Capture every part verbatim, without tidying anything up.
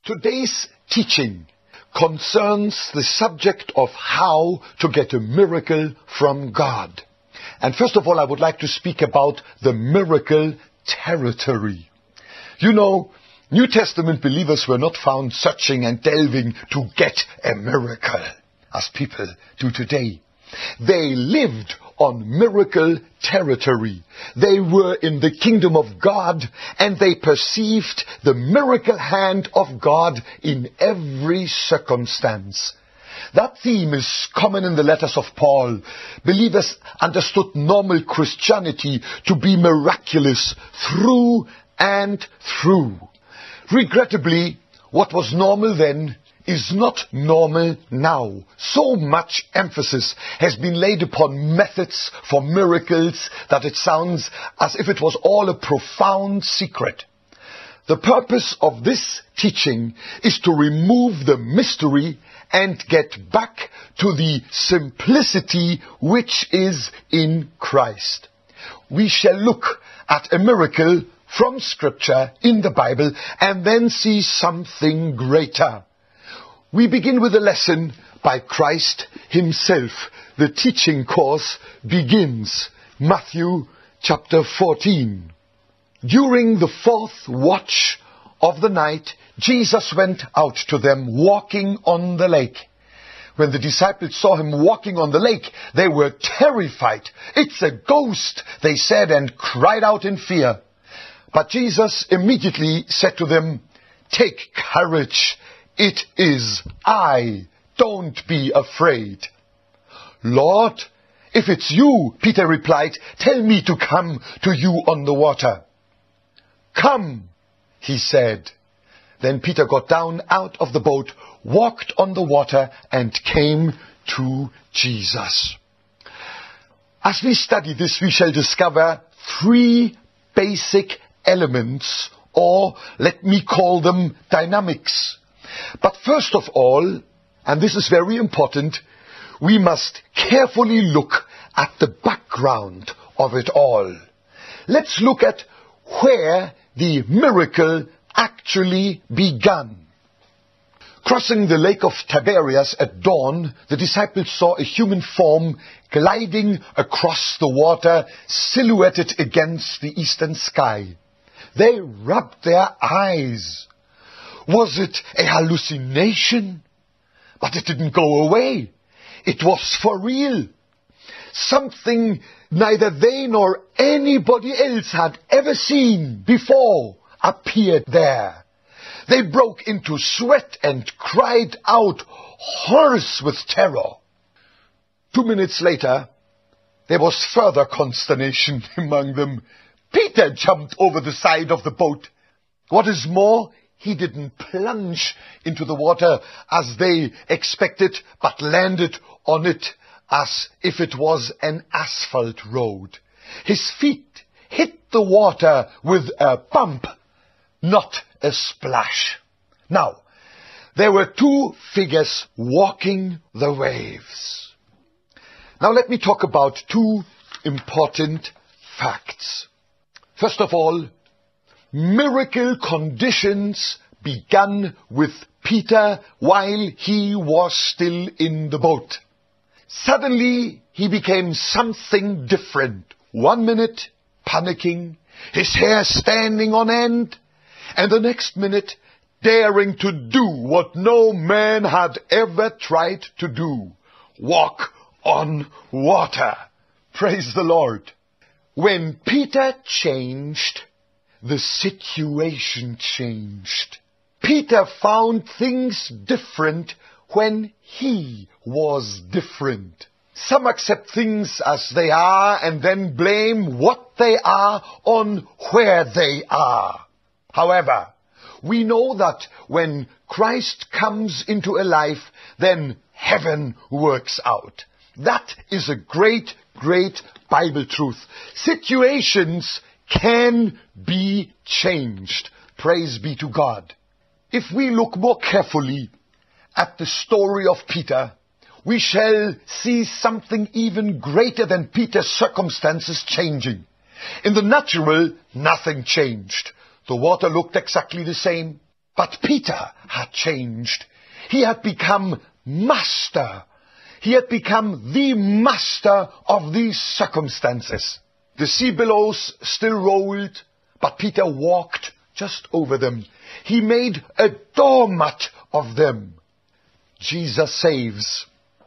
Today's teaching concerns the subject of how to get a miracle from God. And first of all, I would like to speak about the miracle territory. You know, New Testament believers were not found searching and delving to get a miracle, as people do today. They lived on miracle territory. They were in the kingdom of God, and they perceived the miracle hand of God in every circumstance. That theme is common in the letters of Paul. Believers understood normal Christianity to be miraculous through and through. Regrettably, what was normal then is not normal now. So much emphasis has been laid upon methods for miracles that it sounds as if it was all a profound secret. The purpose of this teaching is to remove the mystery and get back to the simplicity which is in Christ. We shall look at a miracle from Scripture in the Bible and then see something greater. We begin with a lesson by Christ himself. The teaching course begins. Matthew chapter fourteen. During the fourth watch of the night, Jesus went out to them walking on the lake. When the disciples saw him walking on the lake, they were terrified. "It's a ghost," they said, and cried out in fear. But Jesus immediately said to them, "Take courage. It is I. Don't be afraid." "Lord, if it's you," Peter replied, "tell me to come to you on the water." "Come," he said. Then Peter got down out of the boat, walked on the water, and came to Jesus. As we study this, we shall discover three basic elements, or let me call them dynamics. But first of all, and this is very important, we must carefully look at the background of it all. Let's look at where the miracle actually began. Crossing the lake of Tiberias at dawn, the disciples saw a human form gliding across the water, silhouetted against the eastern sky. They rubbed their eyes. Was it a hallucination? But it didn't go away. It was for real. Something neither they nor anybody else had ever seen before appeared there. They broke into sweat and cried out, hoarse with terror. Two minutes later, there was further consternation among them. Peter jumped over the side of the boat. What is more, he didn't plunge into the water as they expected, but landed on it as if it was an asphalt road. His feet hit the water with a bump, not a splash. Now, there were two figures walking the waves. Now let me talk about two important facts. First of all, miracle conditions began with Peter while he was still in the boat. Suddenly, he became something different. One minute, panicking, his hair standing on end, and the next minute, daring to do what no man had ever tried to do, walk on water. Praise the Lord. When Peter changed, the situation changed. Peter found things different when he was different. Some accept things as they are and then blame what they are on where they are. However, we know that when Christ comes into a life, then heaven works out. That is a great, great Bible truth. Situations can be changed. Praise be to God. If we look more carefully at the story of Peter, we shall see something even greater than Peter's circumstances changing. In the natural, nothing changed. The water looked exactly the same. But Peter had changed. He had become master. He had become the master of these circumstances. The sea billows still rolled, but Peter walked just over them. He made a doormat of them. Jesus saves,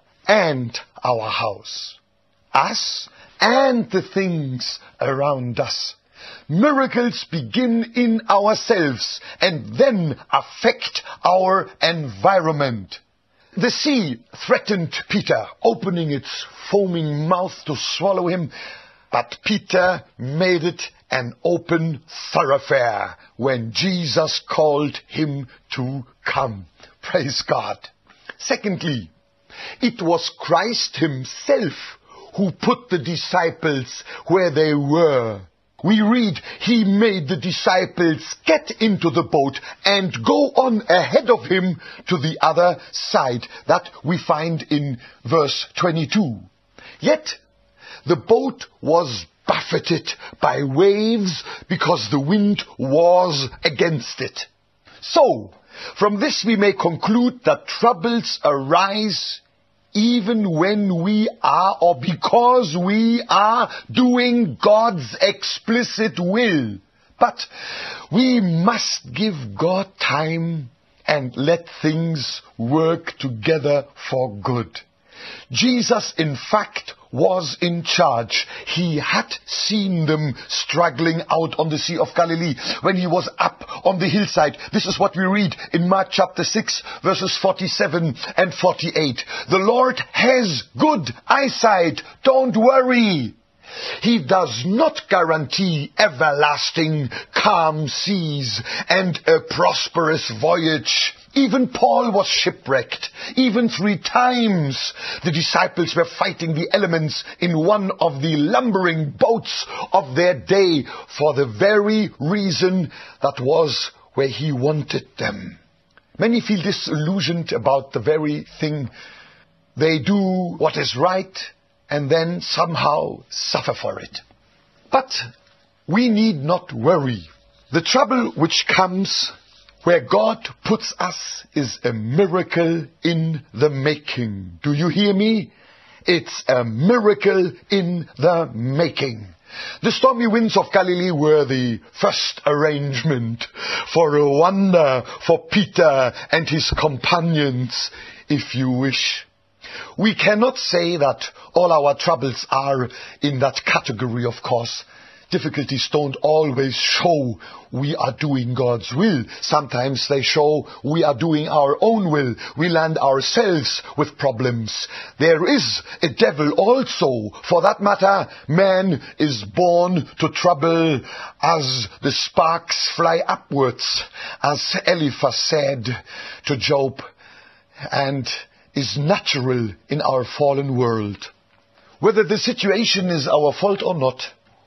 and our house, us and the things around us. Miracles begin in ourselves and then affect our environment. The sea threatened Peter, opening its foaming mouth to swallow him, but Peter made it an open thoroughfare when Jesus called him to come. Praise God. Secondly, it was Christ himself who put the disciples where they were. We read, he made the disciples get into the boat and go on ahead of him to the other side. That we find in verse twenty-two. Yet the boat was buffeted by waves because the wind was against it. So, from this we may conclude that troubles arise even when we are, or because we are, doing God's explicit will. But we must give God time and let things work together for good. Jesus, in fact, was in charge. He had seen them struggling out on the Sea of Galilee when he was up on the hillside. This is what we read in Mark chapter six, verses forty-seven and forty-eight. The Lord has good eyesight. Don't worry. He does not guarantee everlasting calm seas and a prosperous voyage. Even Paul was shipwrecked. Even three times the disciples were fighting the elements in one of the lumbering boats of their day for the very reason that was where he wanted them. Many feel disillusioned about the very thing. They do what is right and then somehow suffer for it. But we need not worry. The trouble which comes where God puts us is a miracle in the making. Do you hear me? It's a miracle in the making. The stormy winds of Galilee were the first arrangement for a wonder for Peter and his companions, if you wish. We cannot say that all our troubles are in that category, of course. Difficulties don't always show we are doing God's will. Sometimes they show we are doing our own will. We land ourselves with problems. There is a devil also. For that matter, man is born to trouble as the sparks fly upwards, as Eliphaz said to Job, and is natural in our fallen world. Whether the situation is our fault or not,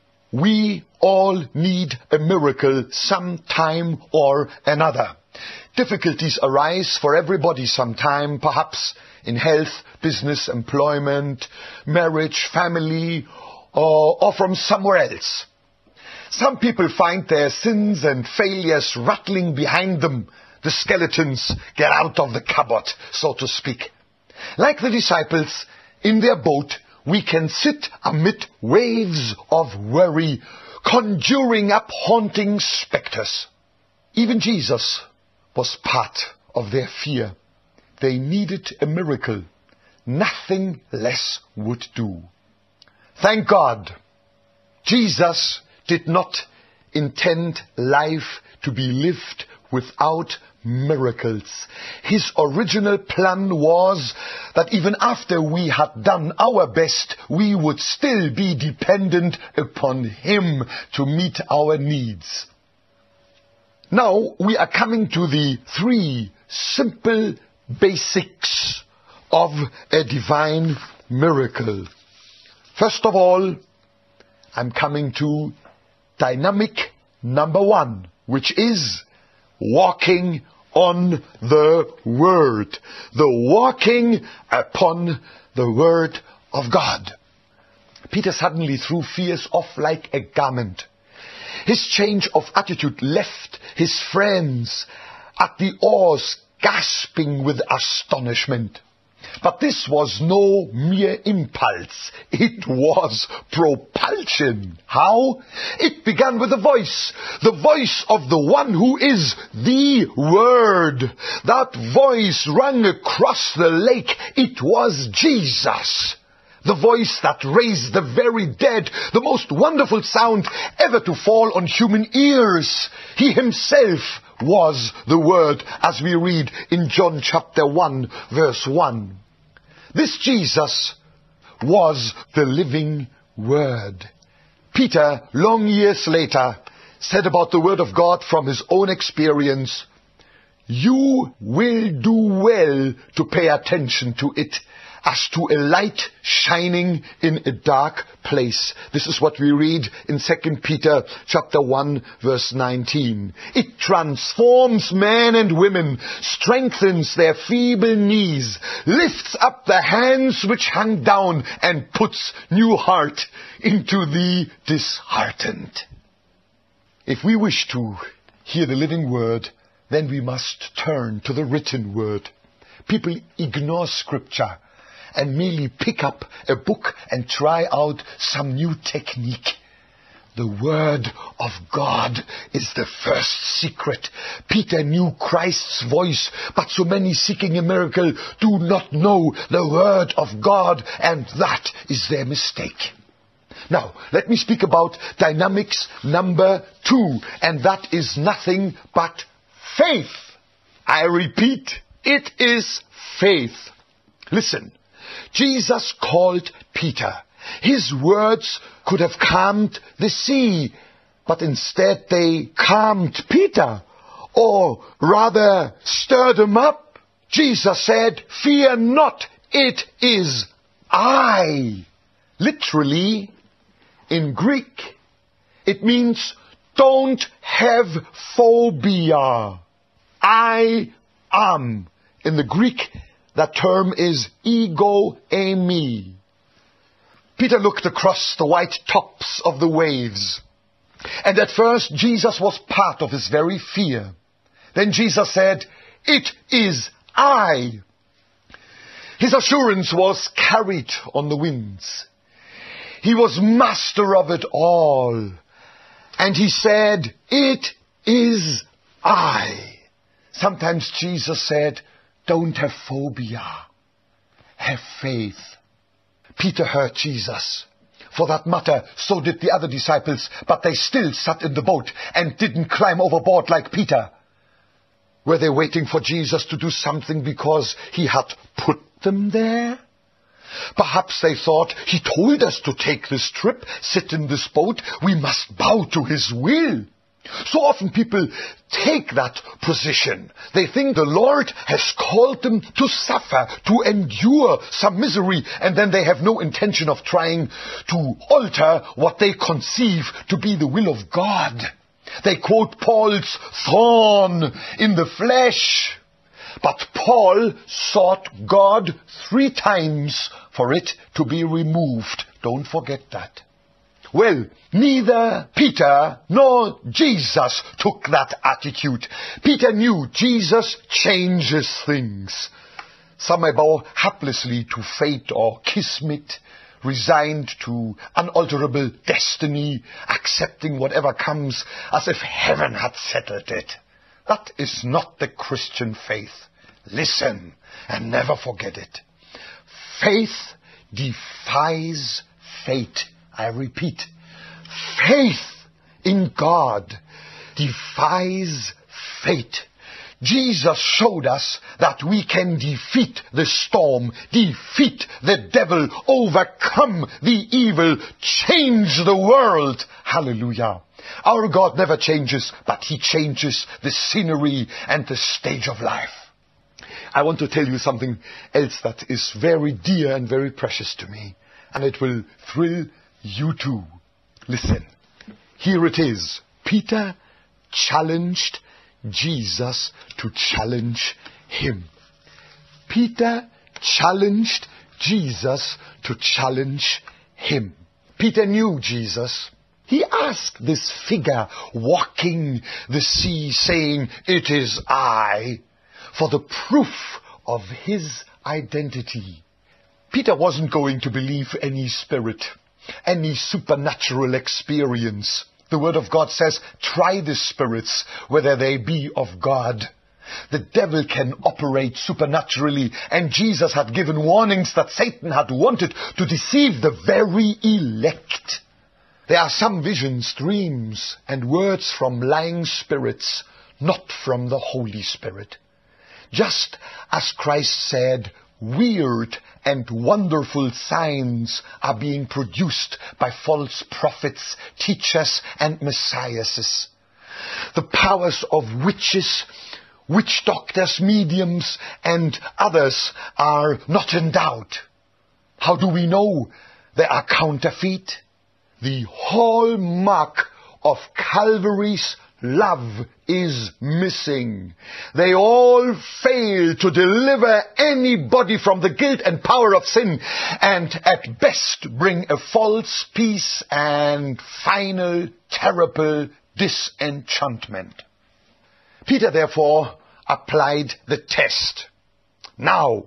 we all need a miracle sometime or another. Difficulties arise for everybody sometime, perhaps in health, business, employment, marriage, family, or, or from somewhere else. Some people find their sins and failures rattling behind them. The skeletons get out of the cupboard, so to speak. Like the disciples in their boat, we can sit amid waves of worry, conjuring up haunting specters. Even Jesus was part of their fear. They needed a miracle. Nothing less would do. Thank God, Jesus did not intend life to be lived without miracles. His original plan was that even after we had done our best, we would still be dependent upon Him to meet our needs. Now we are coming to the three simple basics of a divine miracle. First of all, I'm coming to dynamic number one, which is walking on the Word. The walking upon the Word of God. Peter suddenly threw fears off like a garment. His change of attitude left his friends at the oars, gasping with astonishment. But this was no mere impulse. It was propulsion. How? It began with a voice. The voice of the one who is the Word. That voice rang across the lake. It was Jesus. The voice that raised the very dead. The most wonderful sound ever to fall on human ears. He himself was the Word, as we read in John chapter one, verse one. This Jesus was the living Word. Peter, long years later, said about the Word of God from his own experience, "You will do well to pay attention to it, as to a light shining in a dark place." This is what we read in Second Peter chapter one, verse nineteen. It transforms men and women, strengthens their feeble knees, lifts up the hands which hang down, and puts new heart into the disheartened. If we wish to hear the living Word, then we must turn to the written Word. People ignore Scripture and merely pick up a book and try out some new technique. The Word of God is the first secret. Peter knew Christ's voice, but so many seeking a miracle do not know the Word of God, and that is their mistake. Now, let me speak about dynamics number two, and that is nothing but faith. I repeat, it is faith. Listen. Jesus called Peter. His words could have calmed the sea, but instead they calmed Peter, or rather stirred him up. Jesus said, "Fear not, it is I." Literally, in Greek, it means don't have phobia. I am. In the Greek, that term is ego eimi. Peter looked across the white tops of the waves. And at first Jesus was part of his very fear. Then Jesus said, "It is I." His assurance was carried on the winds. He was master of it all. And he said, "It is I." Sometimes Jesus said, "Don't have phobia. Have faith." Peter heard Jesus. For that matter, so did the other disciples, but they still sat in the boat and didn't climb overboard like Peter. Were they waiting for Jesus to do something because he had put them there? Perhaps they thought, "He told us to take this trip, sit in this boat, we must bow to his will." So often people take that position. They think the Lord has called them to suffer, to endure some misery, and then they have no intention of trying to alter what they conceive to be the will of God. They quote Paul's thorn in the flesh. But Paul sought God three times for it to be removed. Don't forget that. Well, neither Peter nor Jesus took that attitude. Peter knew Jesus changes things. Some may bow haplessly to fate or kismet, resigned to unalterable destiny, accepting whatever comes as if heaven had settled it. That is not the Christian faith. Listen and never forget it. Faith defies fate. I repeat, faith in God defies fate. Jesus showed us that we can defeat the storm, defeat the devil, overcome the evil, change the world. Hallelujah. Our God never changes, but he changes the scenery and the stage of life. I want to tell you something else that is very dear and very precious to me, and it will thrill you too. Listen, here it is. Peter challenged Jesus to challenge him. Peter challenged Jesus to challenge him. Peter knew Jesus. He asked this figure walking the sea, saying, "It is I," for the proof of his identity. Peter wasn't going to believe any spirit, any supernatural experience. The Word of God says, try the spirits, whether they be of God. The devil can operate supernaturally, and Jesus had given warnings that Satan had wanted to deceive the very elect. There are some visions, dreams, and words from lying spirits, not from the Holy Spirit. Just as Christ said, weird and wonderful signs are being produced by false prophets, teachers, and messiahs. The powers of witches, witch doctors, mediums, and others are not in doubt. How do we know they are counterfeit? The hallmark of Calvary's love is missing. They all fail to deliver anybody from the guilt and power of sin, and at best bring a false peace and final terrible disenchantment. Peter therefore applied the test. Now,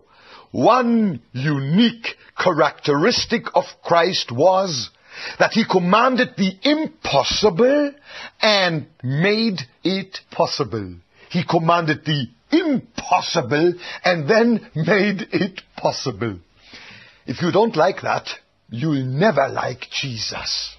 one unique characteristic of Christ was that he commanded the impossible and made it possible. He commanded the impossible and then made it possible. If you don't like that, you'll never like Jesus.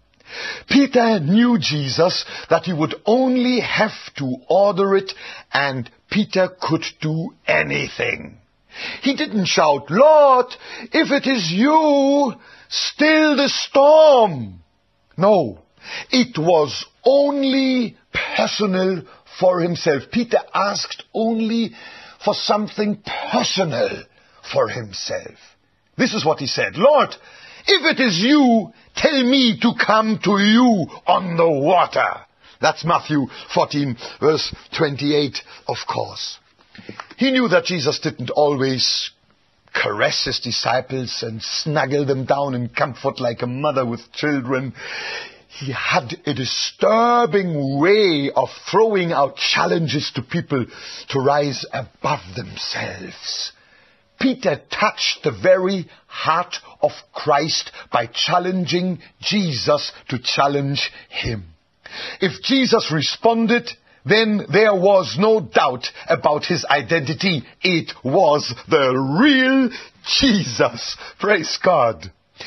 Peter knew Jesus, that he would only have to order it, and Peter could do anything. He didn't shout, "Lord, if it is you, still the storm." No, it was only personal for himself. Peter asked only for something personal for himself. This is what he said, "Lord, if it is you, tell me to come to you on the water." That's Matthew fourteen, verse twenty-eight, of course. He knew that Jesus didn't always caress his disciples and snuggle them down in comfort like a mother with children. He had a disturbing way of throwing out challenges to people to rise above themselves. Peter touched the very heart of Christ by challenging Jesus to challenge him. If Jesus responded, then there was no doubt about his identity. It was the real Jesus. Praise God.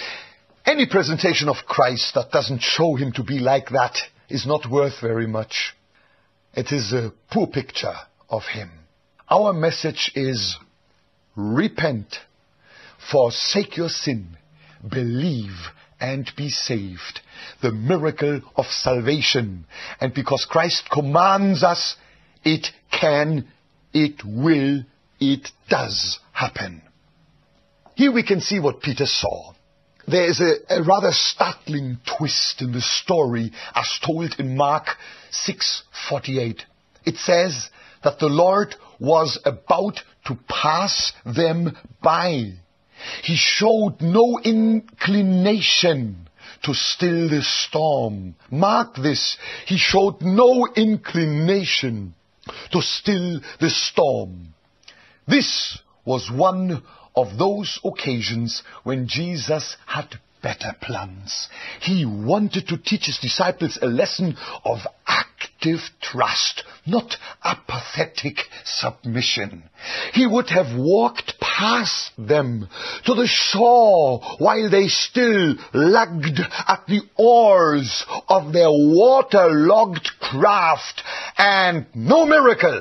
Any presentation of Christ that doesn't show him to be like that is not worth very much. It is a poor picture of him. Our message is, repent, forsake your sin, believe and be saved. The miracle of salvation. And because Christ commands us, it can, it will, it does happen. Here we can see what Peter saw. There is a, a rather startling twist in the story as told in Mark six forty-eight. It says that the Lord was about to pass them by. He showed no inclination to still the storm. Mark this. He showed no inclination to still the storm. This was one of those occasions when Jesus had better plans. He wanted to teach his disciples a lesson of active trust, not apathetic submission. He would have walked past them to the shore while they still lugged at the oars of their waterlogged craft, and no miracle.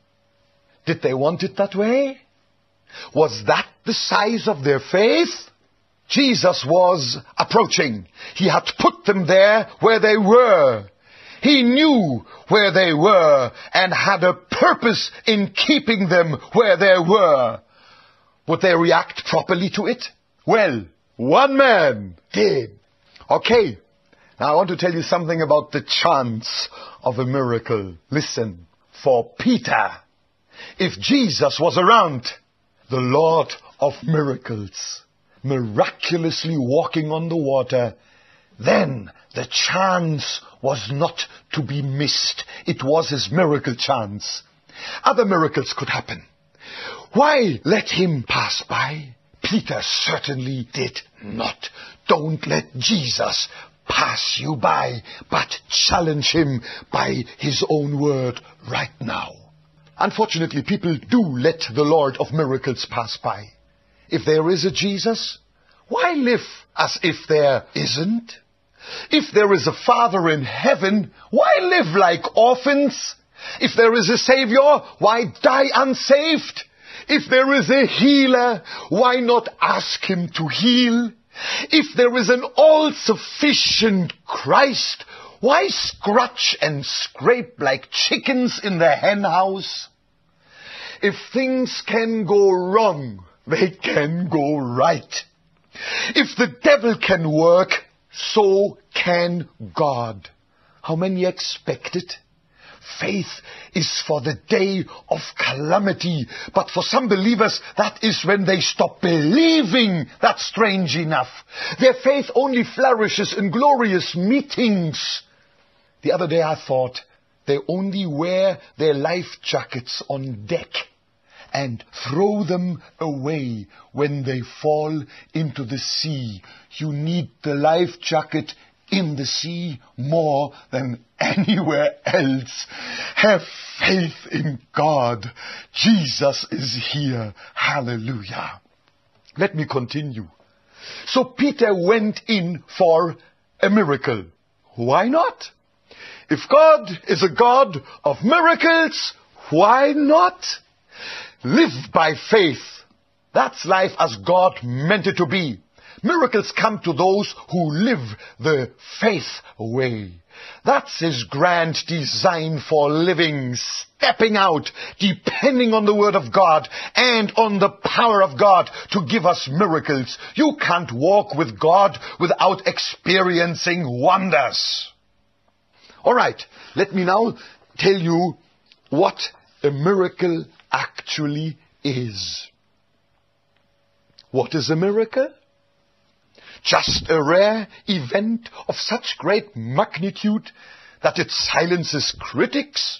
Did they want it that way? Was that the size of their faith? Jesus was approaching. He had put them there where they were. He knew where they were and had a purpose in keeping them where they were. Would they react properly to it? Well, one man did. Okay, now I want to tell you something about the chance of a miracle. Listen, for Peter, if Jesus was around, the Lord of miracles, miraculously walking on the water, then the chance was not to be missed. It was his miracle chance. Other miracles could happen. Why let him pass by? Peter certainly did not. Don't let Jesus pass you by, but challenge him by his own word right now. Unfortunately, people do let the Lord of miracles pass by. If there is a Jesus, why live as if there isn't? If there is a Father in heaven, why live like orphans? If there is a Savior, why die unsaved? If there is a healer, why not ask him to heal? If there is an all-sufficient Christ, why scratch and scrape like chickens in the hen house? If things can go wrong, they can go right. If the devil can work, so can God. How many expect it? Faith is for the day of calamity, but for some believers that is when they stop believing. That's strange enough. Their faith only flourishes in glorious meetings. The other day I thought they only wear their life jackets on deck and throw them away when they fall into the sea. You need the life jacket in the sea more than anywhere else. Have faith in God. Jesus is here. Hallelujah. Let me continue. So Peter went in for a miracle. Why not? If God is a God of miracles, why not? Live by faith. That's life as God meant it to be. Miracles come to those who live the faith way. That's his grand design for living, stepping out, depending on the word of God and on the power of God to give us miracles. You can't walk with God without experiencing wonders. All right, let me now tell you what a miracle actually is. What is a miracle? Just a rare event of such great magnitude that it silences critics?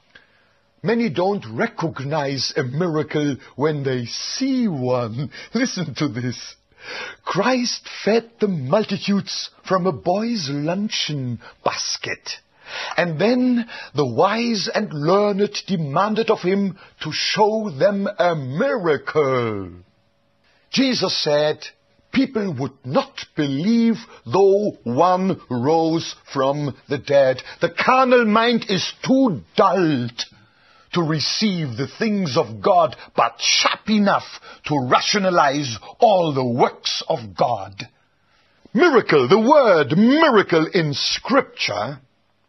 Many don't recognize a miracle when they see one. Listen to this. Christ fed the multitudes from a boy's luncheon basket. And then the wise and learned demanded of him to show them a miracle. Jesus said, people would not believe though one rose from the dead. The carnal mind is too dulled to receive the things of God, but sharp enough to rationalize all the works of God. Miracle, the word miracle in Scripture,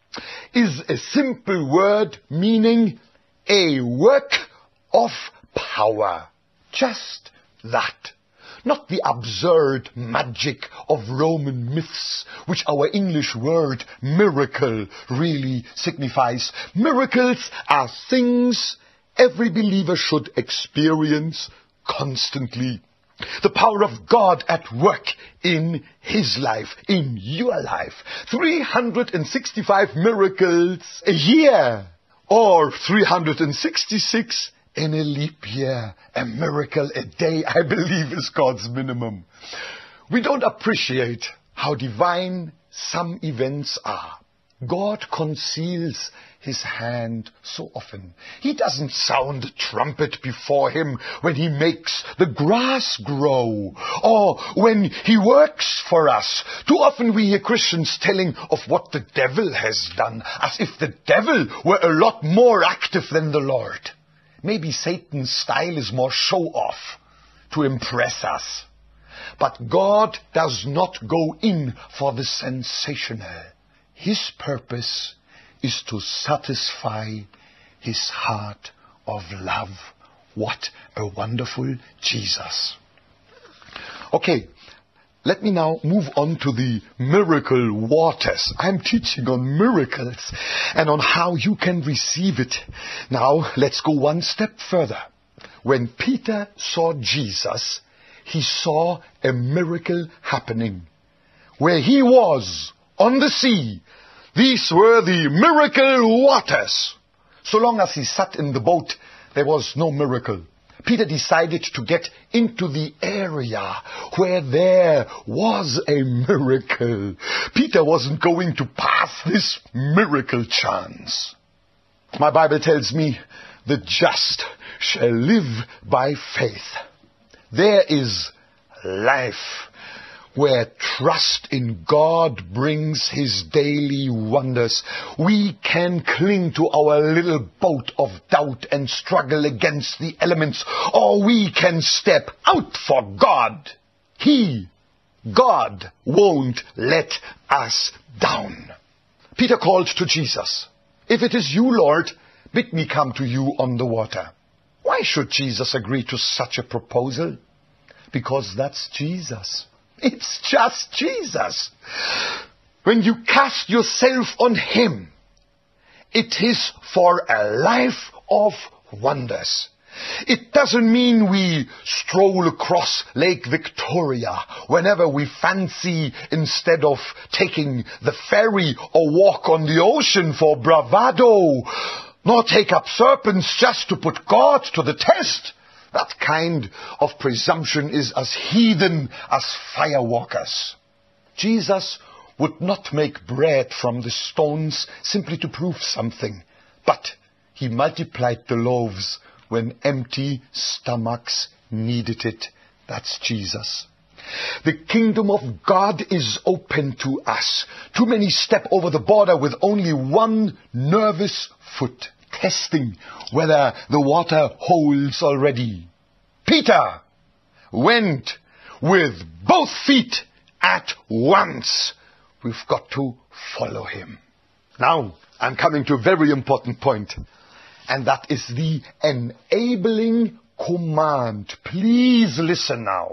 is a simple word meaning a work of power. Just that. Not the absurd magic of Roman myths, which our English word miracle really signifies. Miracles are things every believer should experience constantly. The power of God at work in his life, in your life. three hundred sixty-five miracles a year, or three hundred sixty-six in a leap year. A miracle a day, I believe, is God's minimum. We don't appreciate how divine some events are. God conceals his hand so often. He doesn't sound a trumpet before him when he makes the grass grow, or when he works for us. Too often we hear Christians telling of what the devil has done, as if the devil were a lot more active than the Lord. Maybe Satan's style is more show-off to impress us. But God does not go in for the sensational. His purpose is to satisfy his heart of love. What a wonderful Jesus. Okay, let me now move on to the miracle waters. I'm teaching on miracles and on how you can receive it. Now, let's go one step further. When Peter saw Jesus, he saw a miracle happening. where he was on the sea, these were the miracle waters. So long as he sat in the boat, there was no miracle. Peter decided to get into the area where there was a miracle. Peter wasn't going to pass this miracle chance. My Bible tells me, the just shall live by faith. There is life where trust in God brings his daily wonders. We can cling to our little boat of doubt and struggle against the elements, or we can step out for God. He, God, won't let us down. Peter called to Jesus, "If it is you, Lord, bid me come to you on the water." Why should Jesus agree to such a proposal? Because that's Jesus. It's just Jesus. When you cast yourself on him, it is for a life of wonders. It doesn't mean we stroll across Lake Victoria whenever we fancy, instead of taking the ferry or walk on the ocean for bravado, nor take up serpents just to put God to the test. That kind of presumption is as heathen as firewalkers. Jesus would not make bread from the stones simply to prove something, but he multiplied the loaves when empty stomachs needed it. That's Jesus. The kingdom of God is open to us. Too many step over the border with only one nervous foot, testing whether the water holds already. Peter went with both feet at once. We've got to follow him. Now, I'm coming to a very important point, and that is the enabling command. Please listen now.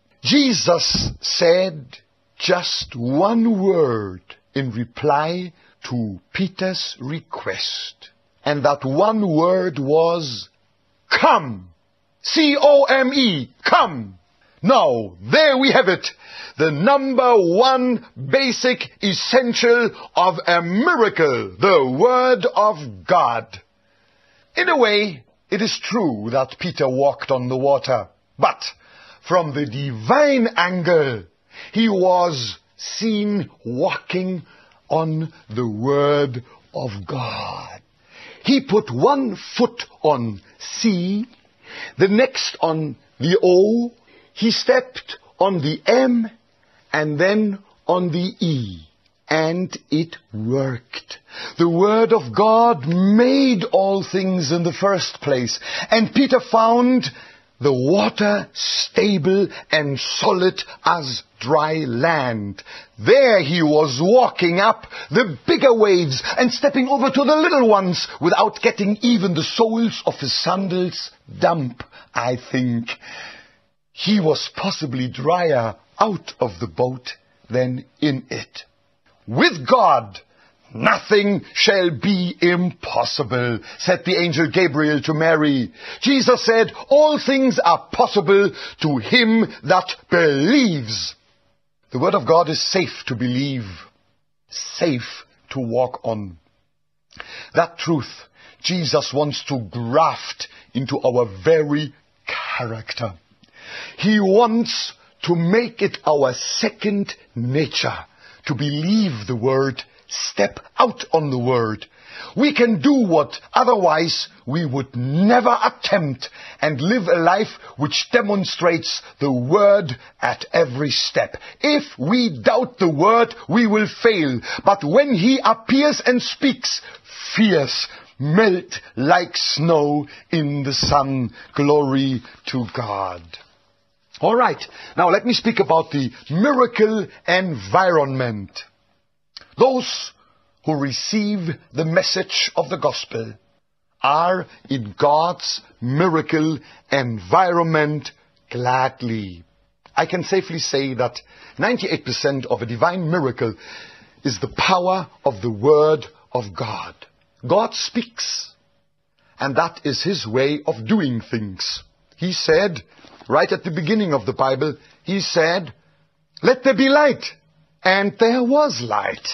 Jesus said just one word in reply to Peter's request. And that one word was, come. C O M E, come. Now, there we have it. The number one basic essential of a miracle, the Word of God. In a way, it is true that Peter walked on the water, but from the divine angle, he was seen walking on the Word of God. He put one foot on C, the next on the O, he stepped on the M, and then on the E. And it worked. The Word of God made all things in the first place. And Peter found the water stable and solid as dry land. There he was walking up the bigger waves and stepping over to the little ones without getting even the soles of his sandals damp, I think. He was possibly drier out of the boat than in it. With God, nothing shall be impossible, said the angel Gabriel to Mary. Jesus said, all things are possible to him that believes. The Word of God is safe to believe, safe to walk on. That truth Jesus wants to graft into our very character. He wants to make it our second nature, to believe the Word, step out on the Word. We can do what otherwise we would never attempt and live a life which demonstrates the Word at every step. If we doubt the Word, we will fail. But when He appears and speaks, fears melt like snow in the sun. Glory to God. All right, now let me speak about the miracle environment. Those who receive the message of the gospel are in God's miracle environment gladly. I can safely say that ninety-eight percent of a divine miracle is the power of the Word of God. God speaks, and that is His way of doing things. He said, right at the beginning of the Bible, He said, let there be light, and there was light.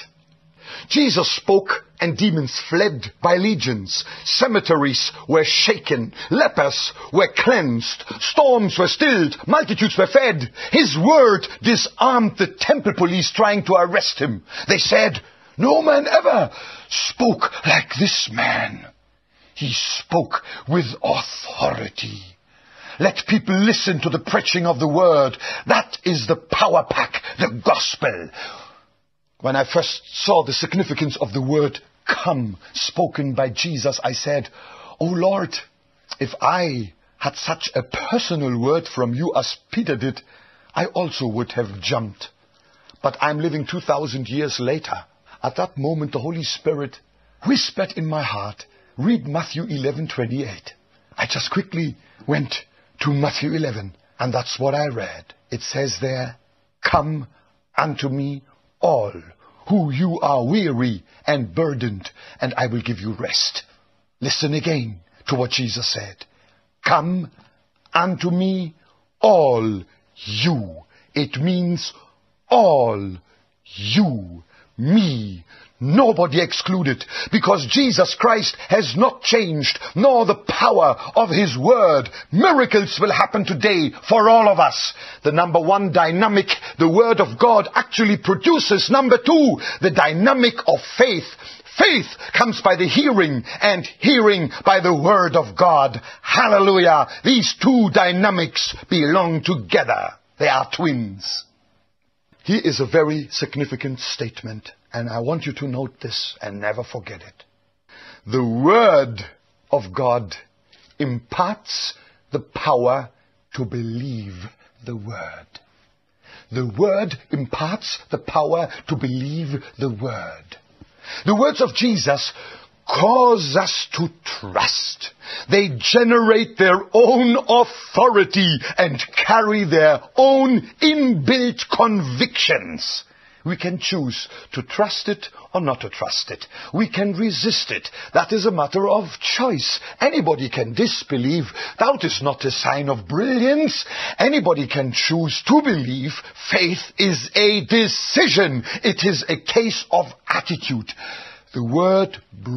Jesus spoke and demons fled by legions. Cemeteries were shaken. Lepers were cleansed. Storms were stilled. Multitudes were fed. His word disarmed the temple police trying to arrest him. They said, "No man ever spoke like this man. He spoke with authority." Let people listen to the preaching of the word. That is the power pack, the gospel. When I first saw the significance of the word "come" spoken by Jesus, I said, "Oh Lord, if I had such a personal word from you as Peter did, I also would have jumped." But I'm living two thousand years later. At that moment, the Holy Spirit whispered in my heart, "Read Matthew eleven twenty-eight." I just quickly went to Matthew eleven, and that's what I read. It says there, "Come unto me all who you are weary and burdened, and I will give you rest." Listen again to what Jesus said. Come unto me all you. It means all you, me, nobody excluded, because Jesus Christ has not changed, nor the power of his word. Miracles will happen today for all of us. The number one dynamic the word of God actually produces. Number two, the dynamic of faith. Faith comes by the hearing, and hearing by the word of God. Hallelujah. These two dynamics belong together. They are twins. Here is a very significant statement, and I want you to note this and never forget it. The word of God imparts the power to believe the word. The word imparts the power to believe the word. The words of Jesus cause us to trust. They generate their own authority and carry their own inbuilt convictions. We can choose to trust it or not to trust it. We can resist it. That is a matter of choice. Anybody can disbelieve. Doubt is not a sign of brilliance. Anybody can choose to believe. Faith is a decision. It is a case of attitude. The word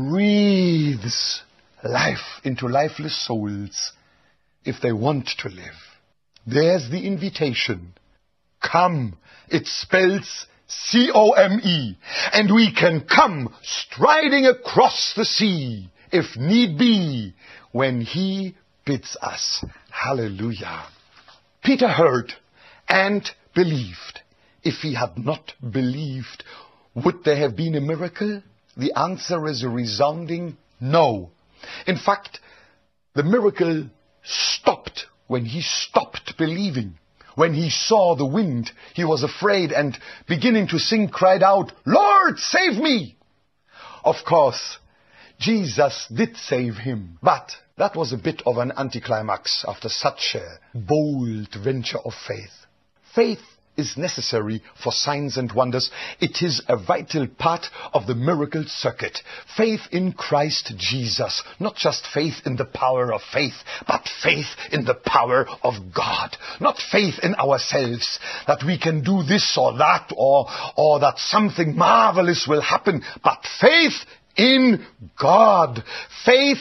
breathes life into lifeless souls if they want to live. There's the invitation. Come. It spells C O M E. And we can come striding across the sea, if need be, when he bids us. Hallelujah. Peter heard and believed. If he had not believed, would there have been a miracle? The answer is a resounding no. In fact, the miracle stopped when he stopped believing. When he saw the wind, he was afraid and, beginning to sink, cried out, "Lord, save me!" Of course, Jesus did save him, but that was a bit of an anticlimax after such a bold venture of faith. Faith is necessary for signs and wonders. It is a vital part of the miracle circuit. Faith in Christ Jesus. Not just faith in the power of faith, but faith in the power of God. Not faith in ourselves, that we can do this or that, or, or that something marvelous will happen, but faith in God. Faith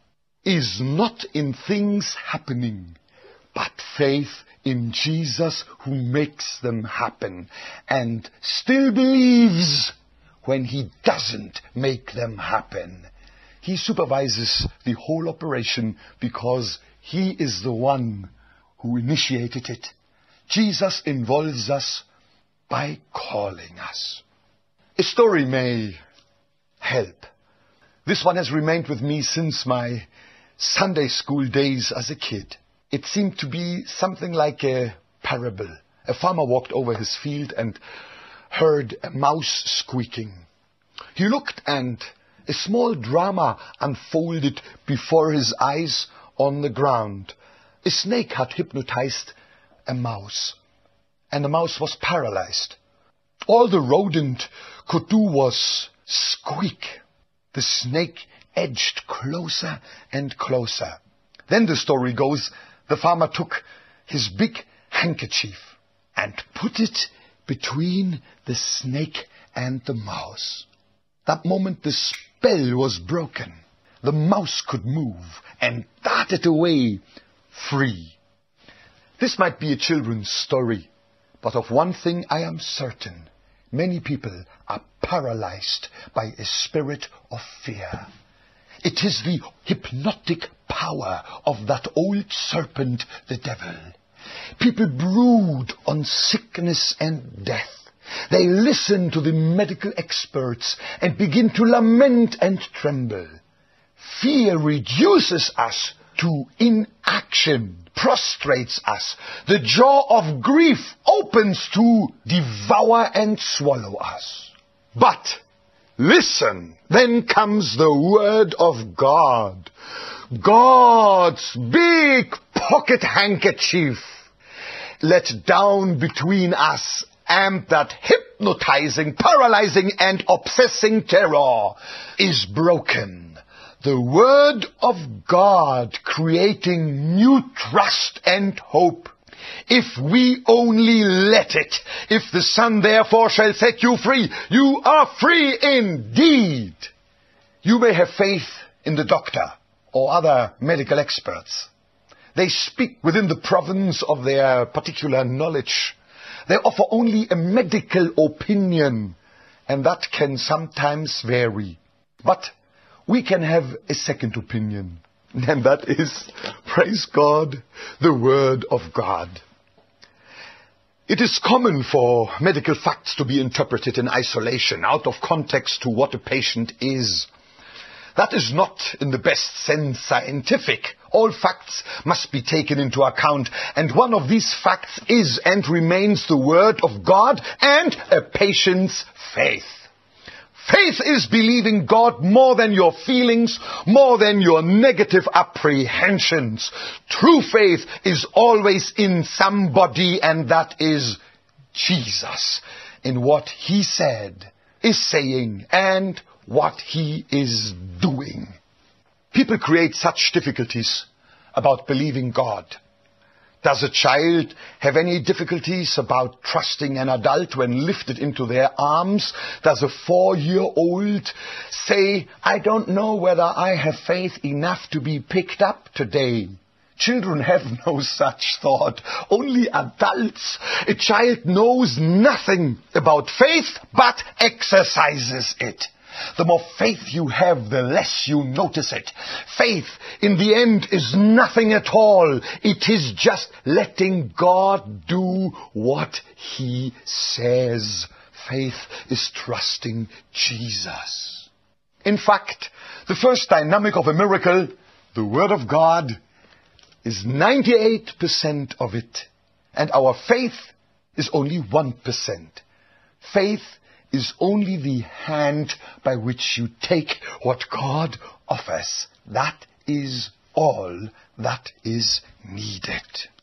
is not in things happening, but faith in Jesus, who makes them happen and still believes when he doesn't make them happen. He supervises the whole operation because he is the one who initiated it. Jesus involves us by calling us. A story may help. This one has remained with me since my Sunday school days as a kid. It seemed to be something like a parable. A farmer walked over his field and heard a mouse squeaking. He looked, and a small drama unfolded before his eyes on the ground. A snake had hypnotized a mouse, and the mouse was paralyzed. All the rodent could do was squeak. The snake edged closer and closer. Then the story goes, the farmer took his big handkerchief and put it between the snake and the mouse. That moment the spell was broken. The mouse could move and darted away free. This might be a children's story, but of one thing I am certain. Many people are paralyzed by a spirit of fear. It is the hypnotic power of that old serpent, the devil. People brood on sickness and death. They listen to the medical experts and begin to lament and tremble. Fear reduces us to inaction, prostrates us. The jaw of grief opens to devour and swallow us. But listen, then comes the word of God. God's big pocket handkerchief let down between us and that hypnotizing, paralyzing and obsessing terror is broken. The word of God creating new trust and hope. If we only let it, if the Son therefore shall set you free, you are free indeed. You may have faith in the doctor or other medical experts. They speak within the province of their particular knowledge. They offer only a medical opinion, and that can sometimes vary. But we can have a second opinion, and that is, praise God, the Word of God. It is common for medical facts to be interpreted in isolation, out of context to what a patient is. That is not, in the best sense, scientific. All facts must be taken into account, and one of these facts is and remains the Word of God and a patient's faith. Faith is believing God more than your feelings, more than your negative apprehensions. True faith is always in somebody, and that is Jesus, in what He said, is saying, and what He is doing. People create such difficulties about believing God. Does a child have any difficulties about trusting an adult when lifted into their arms? Does a four-year-old say, I don't know whether I have faith enough to be picked up today? Children have no such thought. Only adults. A child knows nothing about faith but exercises it. The more faith you have, the less you notice it. Faith, in the end, is nothing at all. It is just letting God do what He says. Faith is trusting Jesus. In fact, the first dynamic of a miracle, the Word of God, is ninety-eight percent of it. And our faith is only one percent. Faith is only the hand by which you take what God offers. That is all that is needed.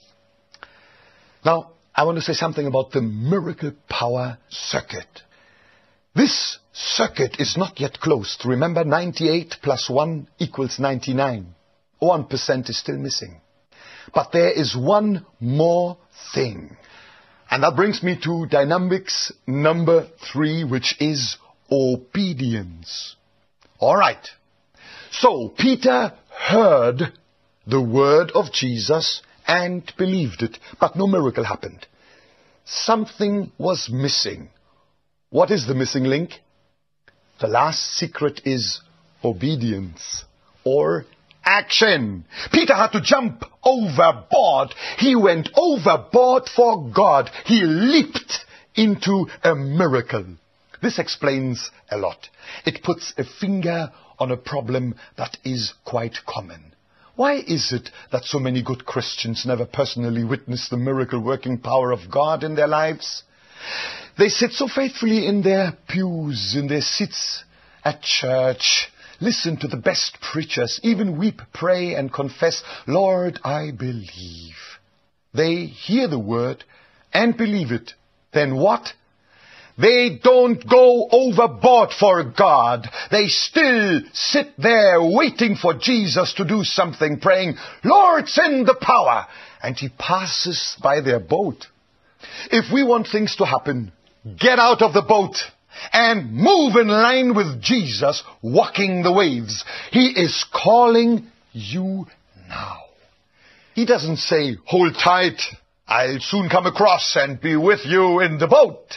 Now, I want to say something about the miracle power circuit. This circuit is not yet closed. Remember, ninety-eight plus one equals ninety-nine. one percent is still missing. But there is one more thing. And that brings me to dynamics number three, which is obedience. All right. So Peter heard the word of Jesus and believed it, but no miracle happened. Something was missing. What is the missing link? The last secret is obedience or action. Peter had to jump overboard. He went overboard for God. He leaped into a miracle. This explains a lot. It puts a finger on a problem that is quite common. Why is it that so many good Christians never personally witness the miracle-working power of God in their lives? They sit so faithfully in their pews, in their seats at church, listen to the best preachers, even weep, pray, and confess, Lord, I believe. They hear the word and believe it. Then what? They don't go overboard for God. They still sit there waiting for Jesus to do something, praying, Lord, send the power. And He passes by their boat. If we want things to happen, get out of the boat and move in line with Jesus walking the waves. He is calling you now. He doesn't say, hold tight, I'll soon come across and be with you in the boat.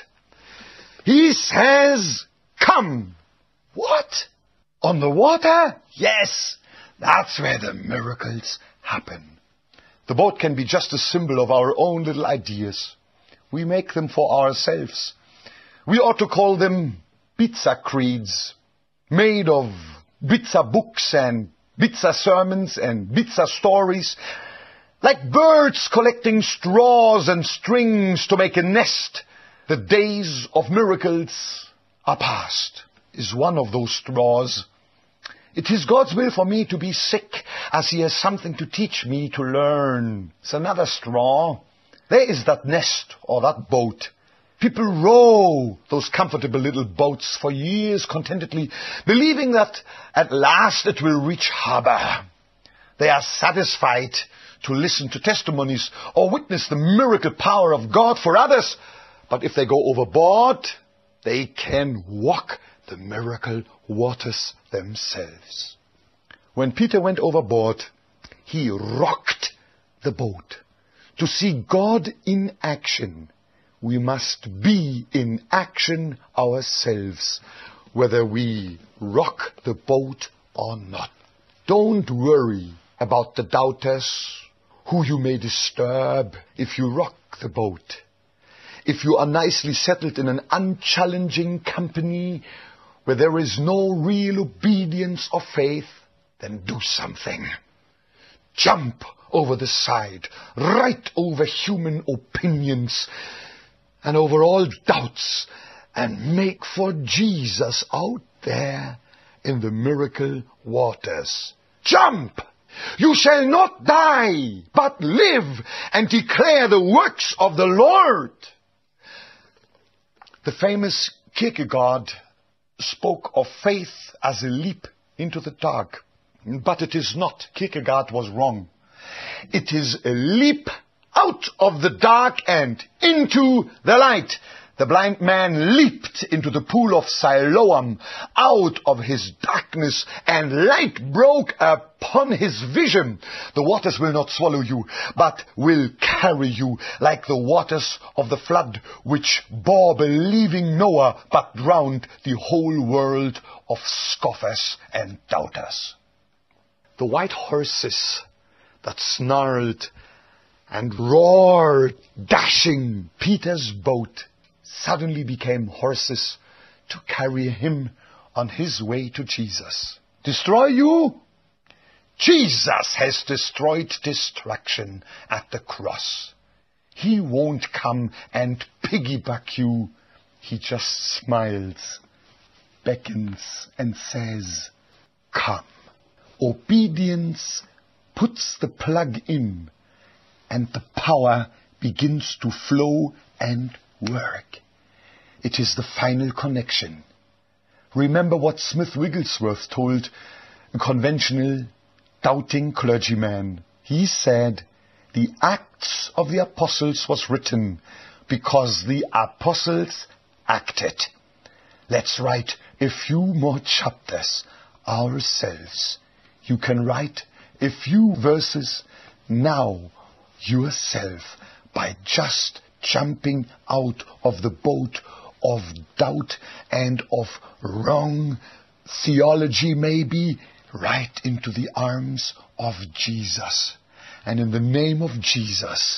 He says, come. What? On the water? Yes, that's where the miracles happen. The boat can be just a symbol of our own little ideas. We make them for ourselves. We ought to call them pizza creeds, made of pizza books and pizza sermons and pizza stories. Like birds collecting straws and strings to make a nest, the days of miracles are past. Is one of those straws. It is God's will for me to be sick, as He has something to teach me to learn. It's another straw. There is that nest or that boat. People row those comfortable little boats for years contentedly, believing that at last it will reach harbor. They are satisfied to listen to testimonies or witness the miracle power of God for others. But if they go overboard, they can walk the miracle waters themselves. When Peter went overboard, he rocked the boat. To see God in action, we must be in action ourselves, whether we rock the boat or not. Don't worry about the doubters who you may disturb if you rock the boat. If you are nicely settled in an unchallenging company where there is no real obedience or faith, then do something. Jump over the side, right over human opinions and over all doubts, and make for Jesus out there in the miracle waters. Jump! You shall not die, but live and declare the works of the Lord. The famous Kierkegaard spoke of faith as a leap into the dark. But it is not. Kierkegaard was wrong. It is a leap out of the dark and into the light. The blind man leaped into the pool of Siloam out of his darkness, and light broke upon his vision. The waters will not swallow you, but will carry you like the waters of the flood, which bore believing Noah, but drowned the whole world of scoffers and doubters. The white horses that snarled and roared, dashing Peter's boat, suddenly became horses to carry him on his way to Jesus. Destroy you? Jesus has destroyed distraction at the cross. He won't come and piggyback you. He just smiles, beckons, and says, come. Obedience puts the plug in, and the power begins to flow and work. It is the final connection. Remember what Smith Wigglesworth told a conventional, doubting clergyman. He said, the Acts of the Apostles was written because the apostles acted. Let's write a few more chapters ourselves. You can write a few verses now yourself by just jumping out of the boat of doubt and of wrong theology, maybe, right into the arms of Jesus. And in the name of Jesus,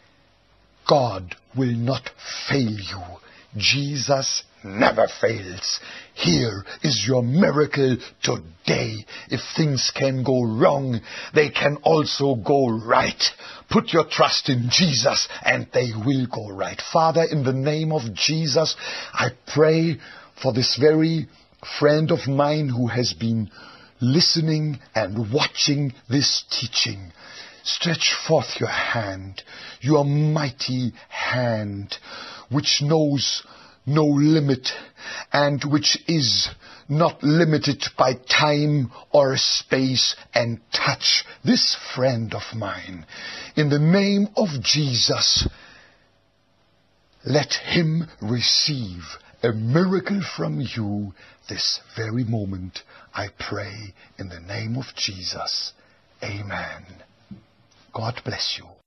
God will not fail you. Jesus never fails. Here is your miracle today. If things can go wrong, they can also go right. Put your trust in Jesus and they will go right. Father, in the name of Jesus, I pray for this very friend of mine who has been listening and watching this teaching. Stretch forth your hand, your mighty hand, which knows no limit and which is not limited by time or space, and touch this friend of mine. In the name of Jesus, let him receive a miracle from you this very moment. I pray in the name of Jesus. Amen. God bless you.